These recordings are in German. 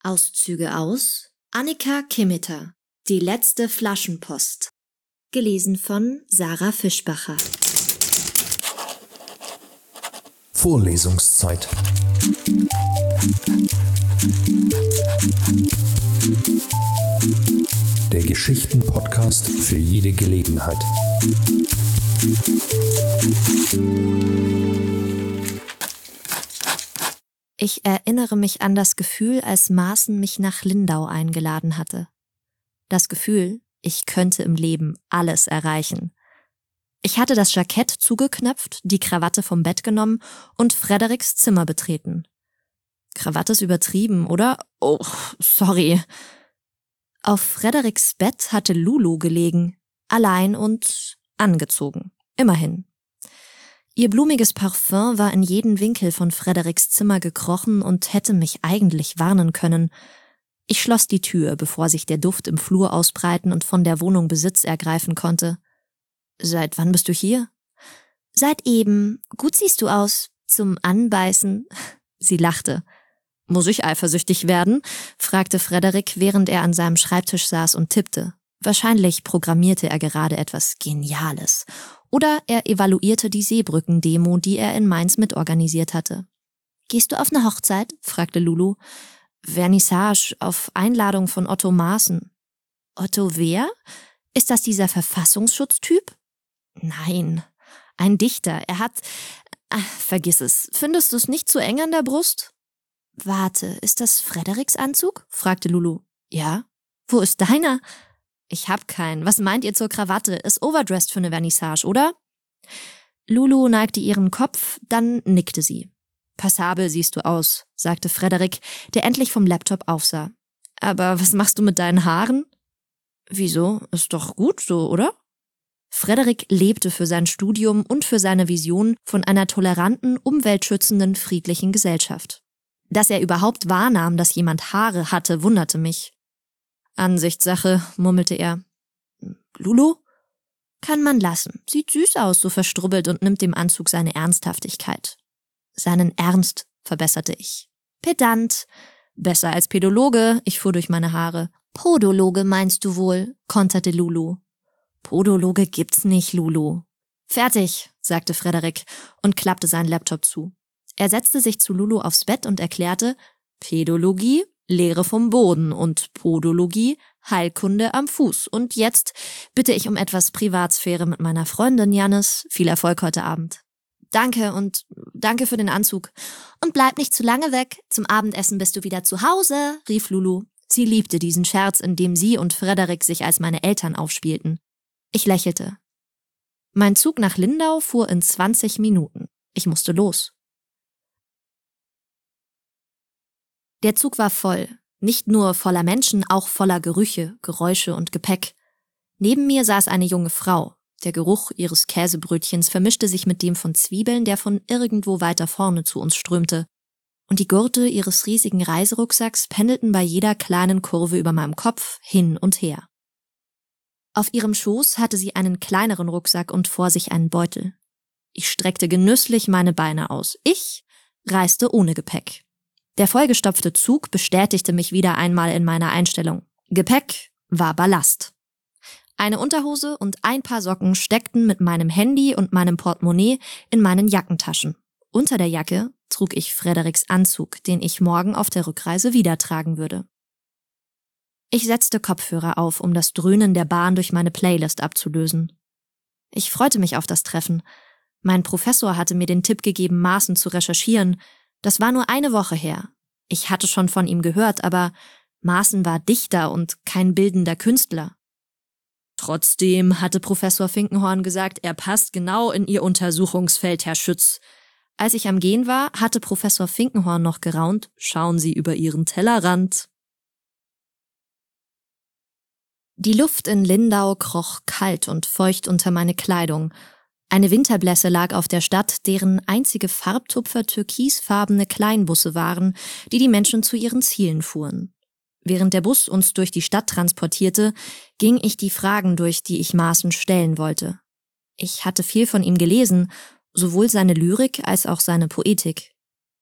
Auszüge aus Annika Kimmeter, Die letzte Flaschenpost. Gelesen von Sarah Fischbacher. Vorlesungszeit. Der Geschichten-Podcast für jede Gelegenheit. Ich erinnere mich an das Gefühl, als Maaßen mich nach Lindau eingeladen hatte. Das Gefühl, ich könnte im Leben alles erreichen. Ich hatte das Jackett zugeknöpft, die Krawatte vom Bett genommen und Frederiks Zimmer betreten. Krawatte ist übertrieben, oder? Oh, sorry. Auf Frederiks Bett hatte Lulu gelegen, allein und angezogen. Immerhin. Ihr blumiges Parfum war in jeden Winkel von Frederiks Zimmer gekrochen und hätte mich eigentlich warnen können. Ich schloss die Tür, bevor sich der Duft im Flur ausbreiten und von der Wohnung Besitz ergreifen konnte. »Seit wann bist du hier?« »Seit eben. Gut siehst du aus. Zum Anbeißen.« Sie lachte. »Muss ich eifersüchtig werden?« fragte Frederik, während er an seinem Schreibtisch saß und tippte. Wahrscheinlich programmierte er gerade etwas Geniales. Oder er evaluierte die Seebrücken-Demo, die er in Mainz mitorganisiert hatte. »Gehst du auf eine Hochzeit?« fragte Lulu. »Vernissage, auf Einladung von Otto Maaßen.« »Otto wer? Ist das dieser Verfassungsschutztyp?« »Nein, ein Dichter. Er hat... vergiss es. Findest du es nicht zu eng an der Brust?« »Warte, ist das Frederiks Anzug?« fragte Lulu. »Ja.« »Wo ist deiner?« »Ich hab keinen. Was meint ihr zur Krawatte? Ist overdressed für eine Vernissage, oder?« Lulu neigte ihren Kopf, dann nickte sie. »Passabel siehst du aus«, sagte Frederik, der endlich vom Laptop aufsah. »Aber was machst du mit deinen Haaren?« »Wieso? Ist doch gut so, oder?« Frederik lebte für sein Studium und für seine Vision von einer toleranten, umweltschützenden, friedlichen Gesellschaft. Dass er überhaupt wahrnahm, dass jemand Haare hatte, wunderte mich. »Ansichtssache«, murmelte er. »Lulu?« »Kann man lassen. Sieht süß aus, so verstrubbelt und nimmt dem Anzug seine Ernsthaftigkeit.« »Seinen Ernst«, verbesserte ich. »Pedant. Besser als Pädologe«, ich fuhr durch meine Haare. »Podologe meinst du wohl«, konterte Lulu. »Podologe gibt's nicht, Lulu.« »Fertig«, sagte Frederik und klappte seinen Laptop zu. Er setzte sich zu Lulu aufs Bett und erklärte, Pädologie, Lehre vom Boden und Podologie, Heilkunde am Fuß. Und jetzt bitte ich um etwas Privatsphäre mit meiner Freundin Jannis. Viel Erfolg heute Abend. »Danke und danke für den Anzug. Und bleib nicht zu lange weg. Zum Abendessen bist du wieder zu Hause«, rief Lulu. Sie liebte diesen Scherz, in dem sie und Frederik sich als meine Eltern aufspielten. Ich lächelte. Mein Zug nach Lindau fuhr in 20 Minuten. Ich musste los. Der Zug war voll. Nicht nur voller Menschen, auch voller Gerüche, Geräusche und Gepäck. Neben mir saß eine junge Frau. Der Geruch ihres Käsebrötchens vermischte sich mit dem von Zwiebeln, der von irgendwo weiter vorne zu uns strömte. Und die Gurte ihres riesigen Reiserucksacks pendelten bei jeder kleinen Kurve über meinem Kopf hin und her. Auf ihrem Schoß hatte sie einen kleineren Rucksack und vor sich einen Beutel. Ich streckte genüsslich meine Beine aus. Ich reiste ohne Gepäck. Der vollgestopfte Zug bestätigte mich wieder einmal in meiner Einstellung. Gepäck war Ballast. Eine Unterhose und ein paar Socken steckten mit meinem Handy und meinem Portemonnaie in meinen Jackentaschen. Unter der Jacke trug ich Frederiks Anzug, den ich morgen auf der Rückreise wieder tragen würde. Ich setzte Kopfhörer auf, um das Dröhnen der Bahn durch meine Playlist abzulösen. Ich freute mich auf das Treffen. Mein Professor hatte mir den Tipp gegeben, Maaßen zu recherchieren. Das war nur eine Woche her. Ich hatte schon von ihm gehört, aber Maaßen war Dichter und kein bildender Künstler. Trotzdem hatte Professor Finkenhorn gesagt, er passt genau in ihr Untersuchungsfeld, Herr Schütz. Als ich am Gehen war, hatte Professor Finkenhorn noch geraunt, schauen Sie über Ihren Tellerrand. Die Luft in Lindau kroch kalt und feucht unter meine Kleidung. Eine Winterblässe lag auf der Stadt, deren einzige Farbtupfer türkisfarbene Kleinbusse waren, die die Menschen zu ihren Zielen fuhren. Während der Bus uns durch die Stadt transportierte, ging ich die Fragen durch, die ich Maaßen stellen wollte. Ich hatte viel von ihm gelesen, sowohl seine Lyrik als auch seine Poetik.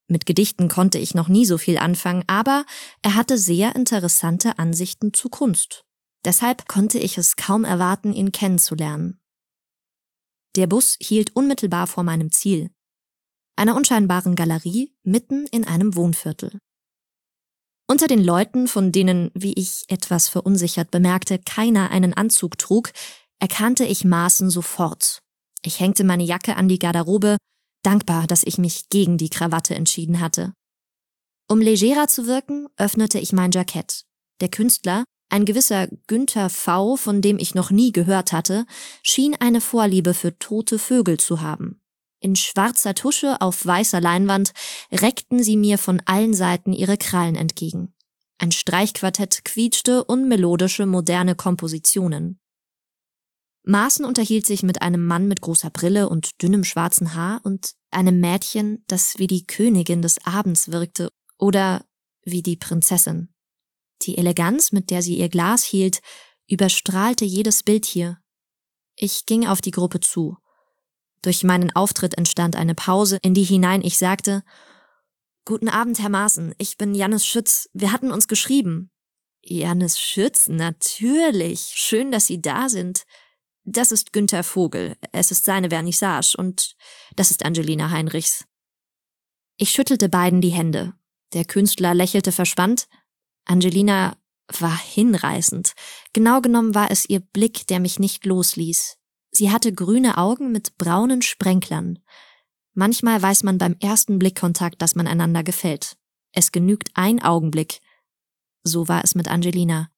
Mit Gedichten konnte ich noch nie so viel anfangen, aber er hatte sehr interessante Ansichten zu Kunst. Deshalb konnte ich es kaum erwarten, ihn kennenzulernen. Der Bus hielt unmittelbar vor meinem Ziel, einer unscheinbaren Galerie mitten in einem Wohnviertel. Unter den Leuten, von denen, wie ich etwas verunsichert bemerkte, keiner einen Anzug trug, erkannte ich Maaßen sofort. Ich hängte meine Jacke an die Garderobe, dankbar, dass ich mich gegen die Krawatte entschieden hatte. Um legerer zu wirken, öffnete ich mein Jackett. Der Künstler, ein gewisser Günther V., von dem ich noch nie gehört hatte, schien eine Vorliebe für tote Vögel zu haben. In schwarzer Tusche auf weißer Leinwand reckten sie mir von allen Seiten ihre Krallen entgegen. Ein Streichquartett quietschte unmelodische, moderne Kompositionen. Maaßen unterhielt sich mit einem Mann mit großer Brille und dünnem schwarzen Haar und einem Mädchen, das wie die Königin des Abends wirkte oder wie die Prinzessin. Die Eleganz, mit der sie ihr Glas hielt, überstrahlte jedes Bild hier. Ich ging auf die Gruppe zu. Durch meinen Auftritt entstand eine Pause, in die hinein ich sagte: »Guten Abend, Herr Maaßen, ich bin Jannis Schütz. Wir hatten uns geschrieben.« »Jannis Schütz, natürlich. Schön, dass Sie da sind. Das ist Günther Vogel. Es ist seine Vernissage und das ist Angelina Heinrichs.« Ich schüttelte beiden die Hände. Der Künstler lächelte verspannt. Angelina war hinreißend. Genau genommen war es ihr Blick, der mich nicht losließ. Sie hatte grüne Augen mit braunen Sprenklern. Manchmal weiß man beim ersten Blickkontakt, dass man einander gefällt. Es genügt ein Augenblick. So war es mit Angelina.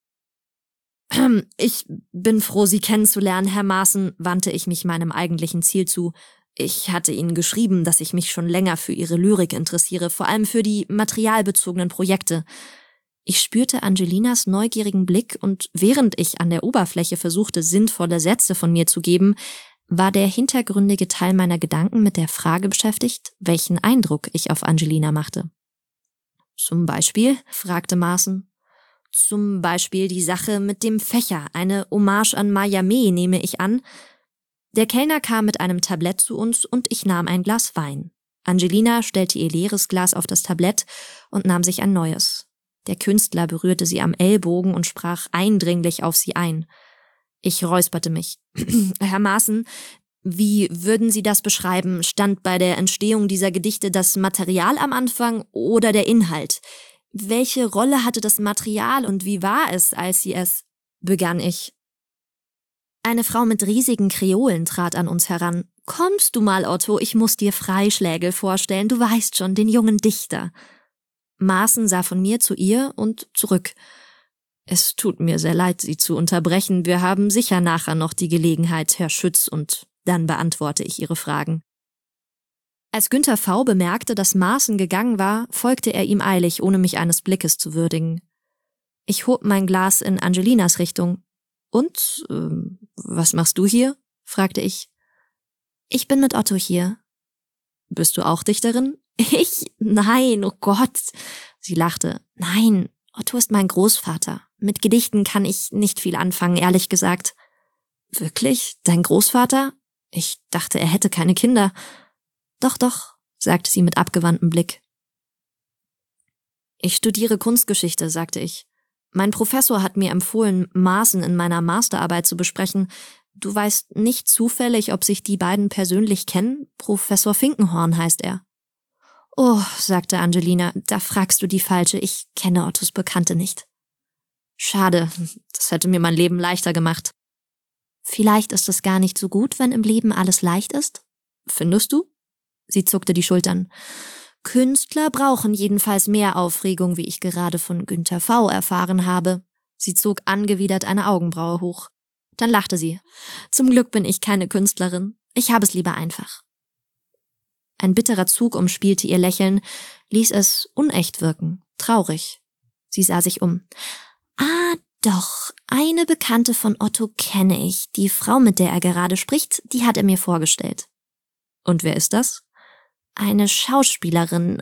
»Ich bin froh, Sie kennenzulernen, Herr Maaßen«, wandte ich mich meinem eigentlichen Ziel zu. Ich hatte Ihnen geschrieben, dass ich mich schon länger für Ihre Lyrik interessiere, vor allem für die materialbezogenen Projekte. Ich spürte Angelinas neugierigen Blick und während ich an der Oberfläche versuchte, sinnvolle Sätze von mir zu geben, war der hintergründige Teil meiner Gedanken mit der Frage beschäftigt, welchen Eindruck ich auf Angelina machte. »Zum Beispiel?«, fragte Maaßen. »Zum Beispiel die Sache mit dem Fächer, eine Hommage an Mayamé, nehme ich an.« Der Kellner kam mit einem Tablett zu uns und ich nahm ein Glas Wein. Angelina stellte ihr leeres Glas auf das Tablett und nahm sich ein neues. Der Künstler berührte sie am Ellbogen und sprach eindringlich auf sie ein. Ich räusperte mich. »Herr Maaßen, wie würden Sie das beschreiben? Stand bei der Entstehung dieser Gedichte das Material am Anfang oder der Inhalt? Welche Rolle hatte das Material und wie war es, als Sie es…« begann ich. Eine Frau mit riesigen Kreolen trat an uns heran. »Kommst du mal, Otto, ich muss dir Freischlägel vorstellen, du weißt schon, den jungen Dichter.« Maaßen sah von mir zu ihr und zurück. »Es tut mir sehr leid, Sie zu unterbrechen. Wir haben sicher nachher noch die Gelegenheit, Herr Schütz, und dann beantworte ich Ihre Fragen.« Als Günther V. bemerkte, dass Maaßen gegangen war, folgte er ihm eilig, ohne mich eines Blickes zu würdigen. Ich hob mein Glas in Angelinas Richtung. »Und, was machst du hier?« fragte ich. »Ich bin mit Otto hier.« »Bist du auch Dichterin?« »Ich? Nein, oh Gott!« Sie lachte. »Nein, Otto ist mein Großvater. Mit Gedichten kann ich nicht viel anfangen, ehrlich gesagt.« »Wirklich? Dein Großvater? Ich dachte, er hätte keine Kinder.« »Doch«, sagte sie mit abgewandtem Blick. »Ich studiere Kunstgeschichte«, sagte ich. »Mein Professor hat mir empfohlen, Maaßen in meiner Masterarbeit zu besprechen. Du weißt nicht zufällig, ob sich die beiden persönlich kennen? Professor Finkenhorn heißt er.« »Oh«, sagte Angelina, »da fragst du die Falsche. Ich kenne Ottos Bekannte nicht.« »Schade, das hätte mir mein Leben leichter gemacht.« »Vielleicht ist es gar nicht so gut, wenn im Leben alles leicht ist?« »Findest du?« Sie zuckte die Schultern. »Künstler brauchen jedenfalls mehr Aufregung, wie ich gerade von Günther V. erfahren habe.« Sie zog angewidert eine Augenbraue hoch. Dann lachte sie. »Zum Glück bin ich keine Künstlerin. Ich habe es lieber einfach.« Ein bitterer Zug umspielte ihr Lächeln, ließ es unecht wirken, traurig. Sie sah sich um. »Ah, doch, eine Bekannte von Otto kenne ich. Die Frau, mit der er gerade spricht, die hat er mir vorgestellt.« »Und wer ist das?« »Eine Schauspielerin,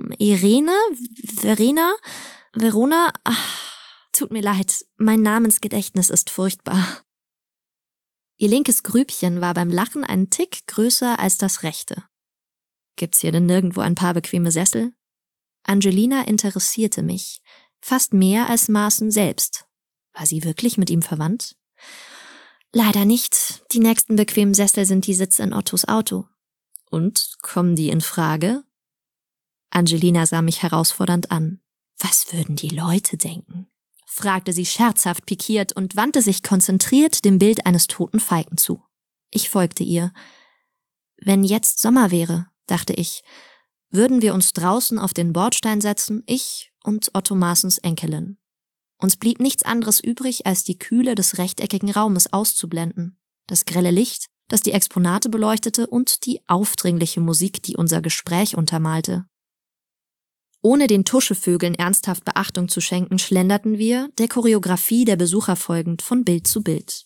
Verona? Ach, tut mir leid, mein Namensgedächtnis ist furchtbar.« Ihr linkes Grübchen war beim Lachen einen Tick größer als das rechte. Gibt's hier denn nirgendwo ein paar bequeme Sessel? Angelina interessierte mich, fast mehr als Maaßen selbst. War sie wirklich mit ihm verwandt? Leider nicht. Die nächsten bequemen Sessel sind die Sitze in Ottos Auto. Und, kommen die in Frage? Angelina sah mich herausfordernd an. Was würden die Leute denken? Fragte sie scherzhaft pikiert und wandte sich konzentriert dem Bild eines toten Falken zu. Ich folgte ihr. Wenn jetzt Sommer wäre, dachte ich, würden wir uns draußen auf den Bordstein setzen, ich und Otto Maaßens Enkelin. Uns blieb nichts anderes übrig, als die Kühle des rechteckigen Raumes auszublenden, das grelle Licht, das die Exponate beleuchtete, und die aufdringliche Musik, die unser Gespräch untermalte. Ohne den Tuschevögeln ernsthaft Beachtung zu schenken, schlenderten wir, der Choreografie der Besucher folgend, von Bild zu Bild.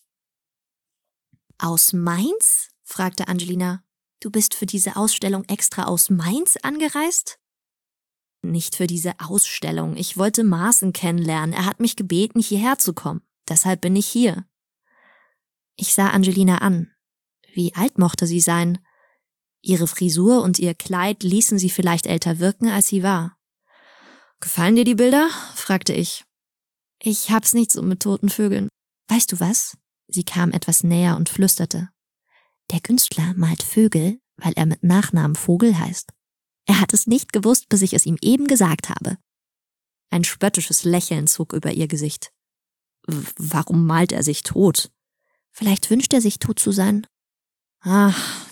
»Aus Mainz?« fragte Angelina. »Du bist für diese Ausstellung extra aus Mainz angereist?« »Nicht für diese Ausstellung. Ich wollte Maaßen kennenlernen. Er hat mich gebeten, hierher zu kommen. Deshalb bin ich hier.« Ich sah Angelina an. Wie alt mochte sie sein? Ihre Frisur und ihr Kleid ließen sie vielleicht älter wirken, als sie war. »Gefallen dir die Bilder?« fragte ich. »Ich hab's nicht so mit toten Vögeln. Weißt du was?« Sie kam etwas näher und flüsterte. »Der Künstler malt Vögel, weil er mit Nachnamen Vogel heißt. Er hat es nicht gewusst, bis ich es ihm eben gesagt habe.« Ein spöttisches Lächeln zog über ihr Gesicht. »Warum malt er sich tot?« »Vielleicht wünscht er sich, tot zu sein.« »Ach,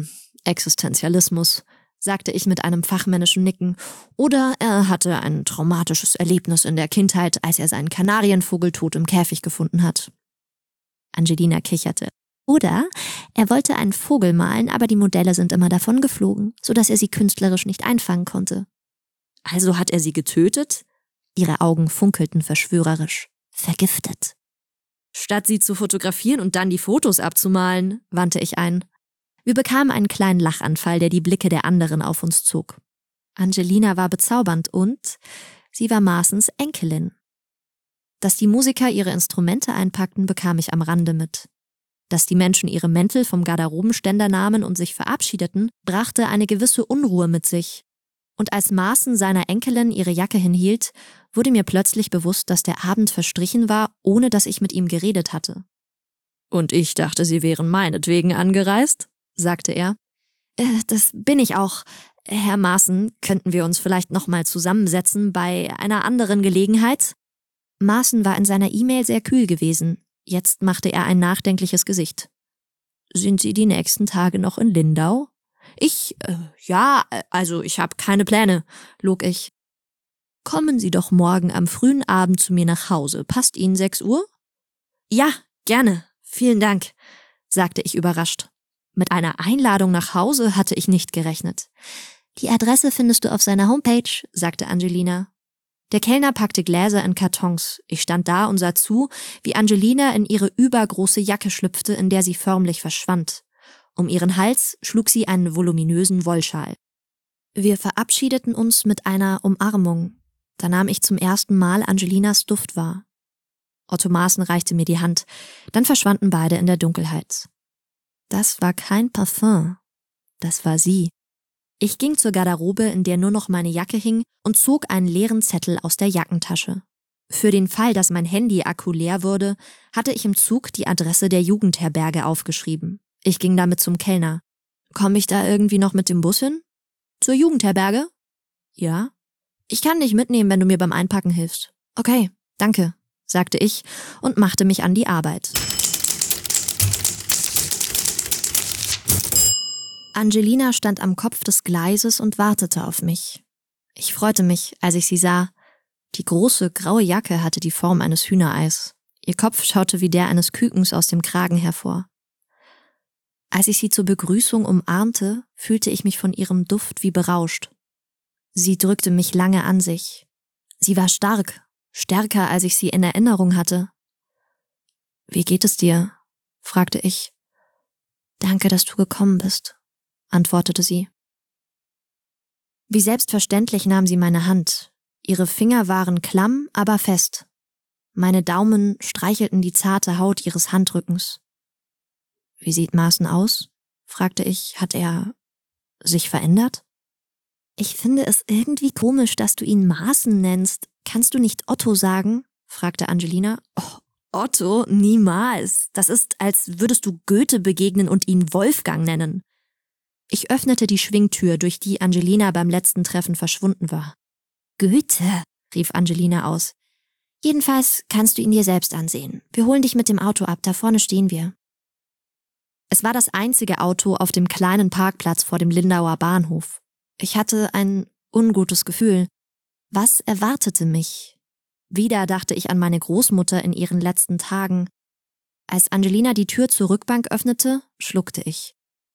Existenzialismus«, sagte ich mit einem fachmännischen Nicken. »Oder er hatte ein traumatisches Erlebnis in der Kindheit, als er seinen Kanarienvogel tot im Käfig gefunden hat.« Angelina kicherte. »Oder er wollte einen Vogel malen, aber die Modelle sind immer davon geflogen, sodass er sie künstlerisch nicht einfangen konnte.« »Also hat er sie getötet?« Ihre Augen funkelten verschwörerisch. »Vergiftet.« »Statt sie zu fotografieren und dann die Fotos abzumalen«, wandte ich ein. Wir bekamen einen kleinen Lachanfall, der die Blicke der anderen auf uns zog. Angelina war bezaubernd und sie war Maaßens Enkelin. Dass die Musiker ihre Instrumente einpackten, bekam ich am Rande mit. Dass die Menschen ihre Mäntel vom Garderobenständer nahmen und sich verabschiedeten, brachte eine gewisse Unruhe mit sich. Und als Maaßen seiner Enkelin ihre Jacke hinhielt, wurde mir plötzlich bewusst, dass der Abend verstrichen war, ohne dass ich mit ihm geredet hatte. »Und ich dachte, Sie wären meinetwegen angereist«, sagte er. »Das bin ich auch. Herr Maaßen, könnten wir uns vielleicht nochmal zusammensetzen bei einer anderen Gelegenheit?« Maaßen war in seiner E-Mail sehr kühl gewesen. Jetzt machte er ein nachdenkliches Gesicht. »Sind Sie die nächsten Tage noch in Lindau?« »Ich habe keine Pläne«, log ich. »Kommen Sie doch morgen am frühen Abend zu mir nach Hause. Passt Ihnen 6 Uhr?« »Ja, gerne. Vielen Dank«, sagte ich überrascht. Mit einer Einladung nach Hause hatte ich nicht gerechnet. »Die Adresse findest du auf seiner Homepage«, sagte Angelina. Der Kellner packte Gläser in Kartons. Ich stand da und sah zu, wie Angelina in ihre übergroße Jacke schlüpfte, in der sie förmlich verschwand. Um ihren Hals schlug sie einen voluminösen Wollschal. Wir verabschiedeten uns mit einer Umarmung. Da nahm ich zum ersten Mal Angelinas Duft wahr. Otto Maaßen reichte mir die Hand. Dann verschwanden beide in der Dunkelheit. Das war kein Parfum. Das war sie. Ich ging zur Garderobe, in der nur noch meine Jacke hing, und zog einen leeren Zettel aus der Jackentasche. Für den Fall, dass mein Handy-Akku leer wurde, hatte ich im Zug die Adresse der Jugendherberge aufgeschrieben. Ich ging damit zum Kellner. »Komme ich da irgendwie noch mit dem Bus hin?« »Zur Jugendherberge?« »Ja.« »Ich kann dich mitnehmen, wenn du mir beim Einpacken hilfst.« »Okay, danke«, sagte ich und machte mich an die Arbeit. Angelina stand am Kopf des Gleises und wartete auf mich. Ich freute mich, als ich sie sah. Die große, graue Jacke hatte die Form eines Hühnereis. Ihr Kopf schaute wie der eines Kükens aus dem Kragen hervor. Als ich sie zur Begrüßung umarmte, fühlte ich mich von ihrem Duft wie berauscht. Sie drückte mich lange an sich. Sie war stark, stärker, als ich sie in Erinnerung hatte. »Wie geht es dir?«, fragte ich. »Danke, dass du gekommen bist«, antwortete sie. Wie selbstverständlich nahm sie meine Hand. Ihre Finger waren klamm, aber fest. Meine Daumen streichelten die zarte Haut ihres Handrückens. »Wie sieht Maaßen aus?«, fragte ich. »Hat er sich verändert?« Ich finde es irgendwie komisch, dass du ihn Maaßen nennst. Kannst du nicht Otto sagen? Fragte Angelina. Oh, Otto? Niemals. Das ist, als würdest du Goethe begegnen und ihn Wolfgang nennen. Ich öffnete die Schwingtür, durch die Angelina beim letzten Treffen verschwunden war. Goethe, rief Angelina aus. Jedenfalls kannst du ihn dir selbst ansehen. Wir holen dich mit dem Auto ab, da vorne stehen wir. Es war das einzige Auto auf dem kleinen Parkplatz vor dem Lindauer Bahnhof. Ich hatte ein ungutes Gefühl. Was erwartete mich? Wieder dachte ich an meine Großmutter in ihren letzten Tagen. Als Angelina die Tür zur Rückbank öffnete, schluckte ich.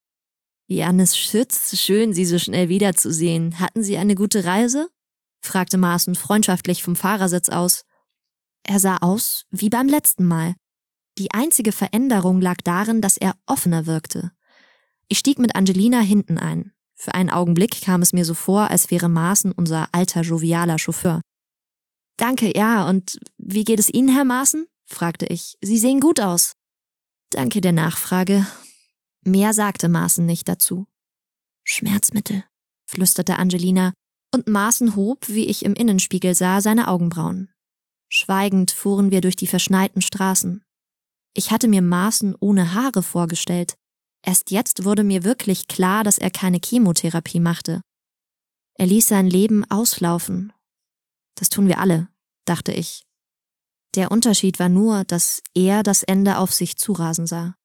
Jannis Schütz, schön, Sie so schnell wiederzusehen. Hatten Sie eine gute Reise? Fragte Maaßen freundschaftlich vom Fahrersitz aus. Er sah aus wie beim letzten Mal. Die einzige Veränderung lag darin, dass er offener wirkte. Ich stieg mit Angelina hinten ein. Für einen Augenblick kam es mir so vor, als wäre Maaßen unser alter, jovialer Chauffeur. Danke, ja, und wie geht es Ihnen, Herr Maaßen? Fragte ich. Sie sehen gut aus. Danke der Nachfrage. Mehr sagte Maaßen nicht dazu. Schmerzmittel, flüsterte Angelina, und Maaßen hob, wie ich im Innenspiegel sah, seine Augenbrauen. Schweigend fuhren wir durch die verschneiten Straßen. Ich hatte mir Maaßen ohne Haare vorgestellt. Erst jetzt wurde mir wirklich klar, dass er keine Chemotherapie machte. Er ließ sein Leben auslaufen. Das tun wir alle, dachte ich. Der Unterschied war nur, dass er das Ende auf sich zurasen sah.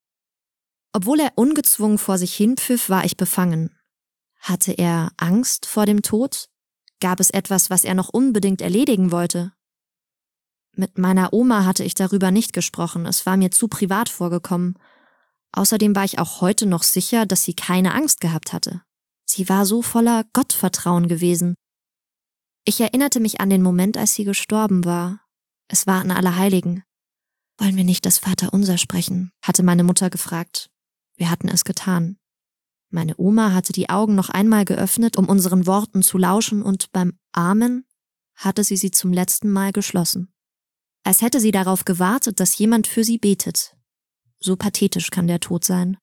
Obwohl er ungezwungen vor sich hinpfiff, war ich befangen. Hatte er Angst vor dem Tod? Gab es etwas, was er noch unbedingt erledigen wollte? Mit meiner Oma hatte ich darüber nicht gesprochen, es war mir zu privat vorgekommen. Außerdem war ich auch heute noch sicher, dass sie keine Angst gehabt hatte. Sie war so voller Gottvertrauen gewesen. Ich erinnerte mich an den Moment, als sie gestorben war. Es war an Allerheiligen. »Wollen wir nicht das Vaterunser sprechen?« hatte meine Mutter gefragt. Wir hatten es getan. Meine Oma hatte die Augen noch einmal geöffnet, um unseren Worten zu lauschen, und beim Amen hatte sie zum letzten Mal geschlossen. Als hätte sie darauf gewartet, dass jemand für sie betet. So pathetisch kann der Tod sein.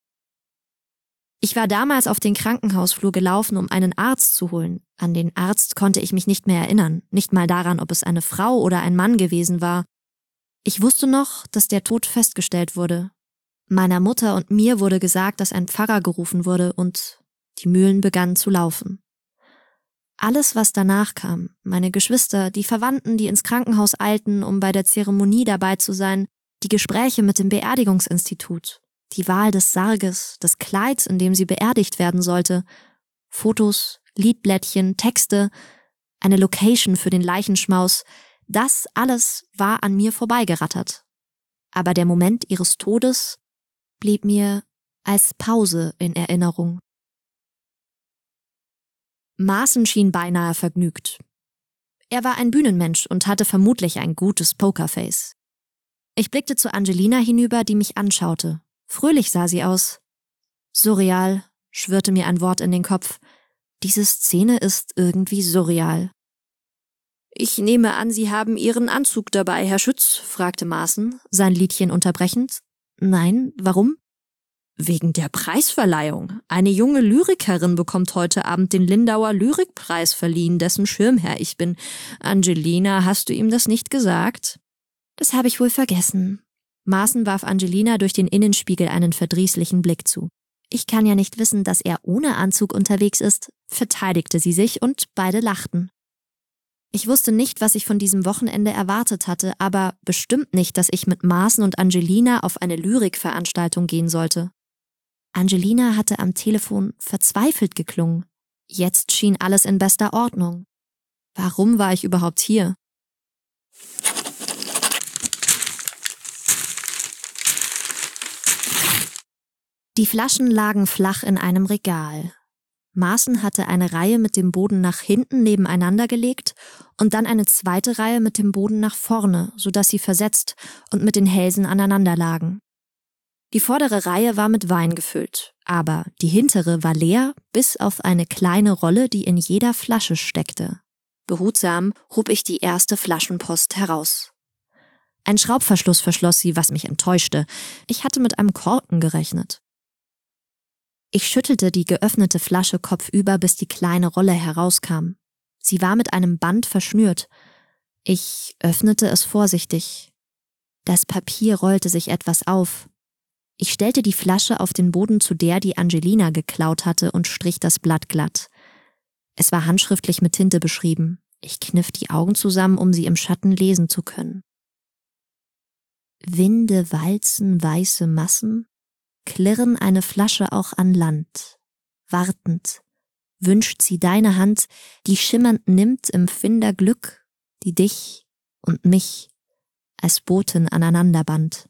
Ich war damals auf den Krankenhausflur gelaufen, um einen Arzt zu holen. An den Arzt konnte ich mich nicht mehr erinnern, nicht mal daran, ob es eine Frau oder ein Mann gewesen war. Ich wusste noch, dass der Tod festgestellt wurde. Meiner Mutter und mir wurde gesagt, dass ein Pfarrer gerufen wurde und die Mühlen begannen zu laufen. Alles, was danach kam, meine Geschwister, die Verwandten, die ins Krankenhaus eilten, um bei der Zeremonie dabei zu sein, die Gespräche mit dem Beerdigungsinstitut, die Wahl des Sarges, des Kleids, in dem sie beerdigt werden sollte, Fotos, Liedblättchen, Texte, eine Location für den Leichenschmaus, das alles war an mir vorbeigerattert. Aber der Moment ihres Todes blieb mir als Pause in Erinnerung. Maaßen schien beinahe vergnügt. Er war ein Bühnenmensch und hatte vermutlich ein gutes Pokerface. Ich blickte zu Angelina hinüber, die mich anschaute. Fröhlich sah sie aus. Surreal, schwirrte mir ein Wort in den Kopf. Diese Szene ist irgendwie surreal. »Ich nehme an, Sie haben Ihren Anzug dabei, Herr Schütz?« fragte Maaßen, sein Liedchen unterbrechend. »Nein, warum?« »Wegen der Preisverleihung. Eine junge Lyrikerin bekommt heute Abend den Lindauer Lyrikpreis verliehen, dessen Schirmherr ich bin. Angelina, hast du ihm das nicht gesagt?« »Das habe ich wohl vergessen.« Maaßen warf Angelina durch den Innenspiegel einen verdrießlichen Blick zu. »Ich kann ja nicht wissen, dass er ohne Anzug unterwegs ist«, verteidigte sie sich und beide lachten. Ich wusste nicht, was ich von diesem Wochenende erwartet hatte, aber bestimmt nicht, dass ich mit Maaßen und Angelina auf eine Lyrikveranstaltung gehen sollte. Angelina hatte am Telefon verzweifelt geklungen. Jetzt schien alles in bester Ordnung. Warum war ich überhaupt hier? Die Flaschen lagen flach in einem Regal. Maaßen hatte eine Reihe mit dem Boden nach hinten nebeneinander gelegt und dann eine zweite Reihe mit dem Boden nach vorne, sodass sie versetzt und mit den Hälsen aneinander lagen. Die vordere Reihe war mit Wein gefüllt, aber die hintere war leer, bis auf eine kleine Rolle, die in jeder Flasche steckte. Behutsam hob ich die erste Flaschenpost heraus. Ein Schraubverschluss verschloss sie, was mich enttäuschte. Ich hatte mit einem Korken gerechnet. Ich schüttelte die geöffnete Flasche kopfüber, bis die kleine Rolle herauskam. Sie war mit einem Band verschnürt. Ich öffnete es vorsichtig. Das Papier rollte sich etwas auf. Ich stellte die Flasche auf den Boden zu der, die Angelina geklaut hatte, und strich das Blatt glatt. Es war handschriftlich mit Tinte beschrieben. Ich kniff die Augen zusammen, um sie im Schatten lesen zu können. Winde walzen weiße Massen, klirren eine Flasche auch an Land. Wartend wünscht sie deine Hand, die schimmernd nimmt im Finderglück, die dich und mich als Boten aneinander band.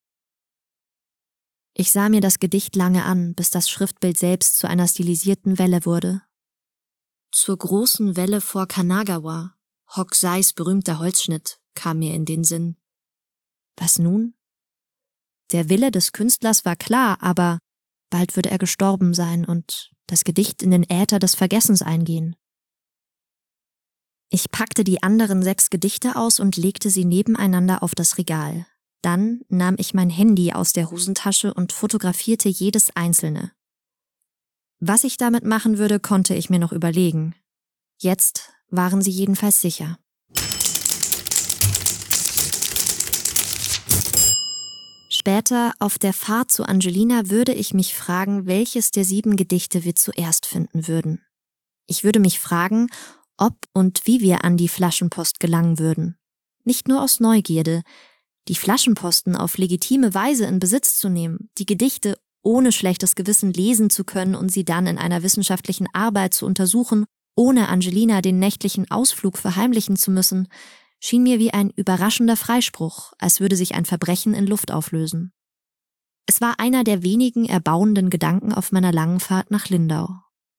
Ich sah mir das Gedicht lange an, bis das Schriftbild selbst zu einer stilisierten Welle wurde. Zur großen Welle vor Kanagawa, Hokuseis berühmter Holzschnitt, kam mir in den Sinn. Was nun? Der Wille des Künstlers war klar, aber bald würde er gestorben sein und das Gedicht in den Äther des Vergessens eingehen. Ich packte die anderen 6 Gedichte aus und legte sie nebeneinander auf das Regal. Dann nahm ich mein Handy aus der Hosentasche und fotografierte jedes einzelne. Was ich damit machen würde, konnte ich mir noch überlegen. Jetzt waren sie jedenfalls sicher. Später auf der Fahrt zu Angelina würde ich mich fragen, welches der 7 Gedichte wir zuerst finden würden. Ich würde mich fragen, ob und wie wir an die Flaschenpost gelangen würden. Nicht nur aus Neugierde, die Flaschenposten auf legitime Weise in Besitz zu nehmen, die Gedichte ohne schlechtes Gewissen lesen zu können und sie dann in einer wissenschaftlichen Arbeit zu untersuchen, ohne Angelina den nächtlichen Ausflug verheimlichen zu müssen, schien mir wie ein überraschender Freispruch, als würde sich ein Verbrechen in Luft auflösen. Es war einer der wenigen erbauenden Gedanken auf meiner langen Fahrt nach Lindau.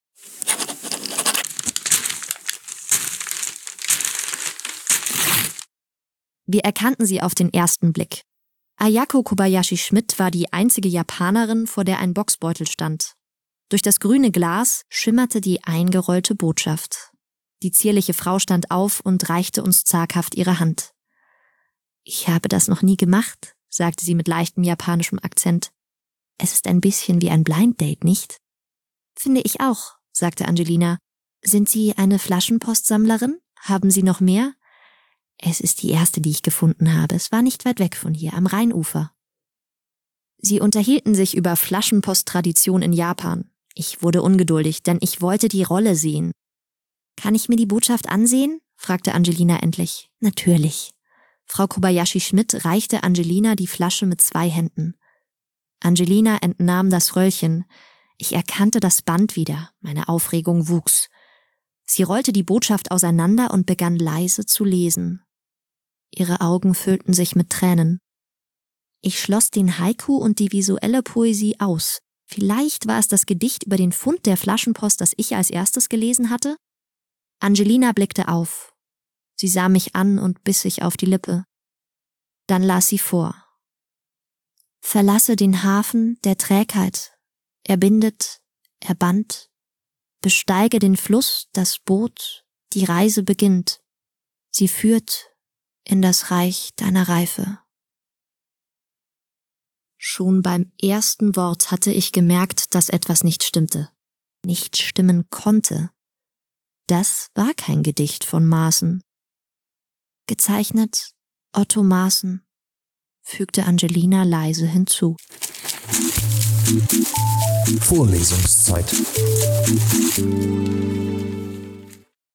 Wir erkannten sie auf den ersten Blick. Ayako Kobayashi Schmidt war die einzige Japanerin, vor der ein Boxbeutel stand. Durch das grüne Glas schimmerte die eingerollte Botschaft. Die zierliche Frau stand auf und reichte uns zaghaft ihre Hand. »Ich habe das noch nie gemacht«, sagte sie mit leichtem japanischem Akzent. »Es ist ein bisschen wie ein Blind Date, nicht?« »Finde ich auch«, sagte Angelina. »Sind Sie eine Flaschenpostsammlerin? Haben Sie noch mehr?« »Es ist die erste, die ich gefunden habe. Es war nicht weit weg von hier, am Rheinufer.« Sie unterhielten sich über Flaschenpost-Tradition in Japan. Ich wurde ungeduldig, denn ich wollte die Rolle sehen. »Kann ich mir die Botschaft ansehen?« fragte Angelina endlich. »Natürlich.« Frau Kobayashi Schmidt reichte Angelina die Flasche mit 2 Händen. Angelina entnahm das Röllchen. Ich erkannte das Band wieder. Meine Aufregung wuchs. Sie rollte die Botschaft auseinander und begann leise zu lesen. Ihre Augen füllten sich mit Tränen. Ich schloss den Haiku und die visuelle Poesie aus. Vielleicht war es das Gedicht über den Fund der Flaschenpost, das ich als erstes gelesen hatte? Angelina blickte auf. Sie sah mich an und biss sich auf die Lippe. Dann las sie vor. Verlasse den Hafen der Trägheit. Er bindet, er band. Besteige den Fluss, das Boot, die Reise beginnt. Sie führt in das Reich deiner Reife. Schon beim ersten Wort hatte ich gemerkt, dass etwas nicht stimmte. Nicht stimmen konnte. Das war kein Gedicht von Maaßen. Gezeichnet Otto Maaßen, fügte Angelina leise hinzu. Vorlesungszeit.